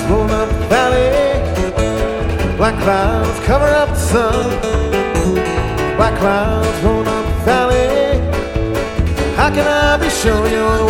clouds roll up the valley. Black clouds cover up the sun. Black clouds roll up the valley. How can I be sure you're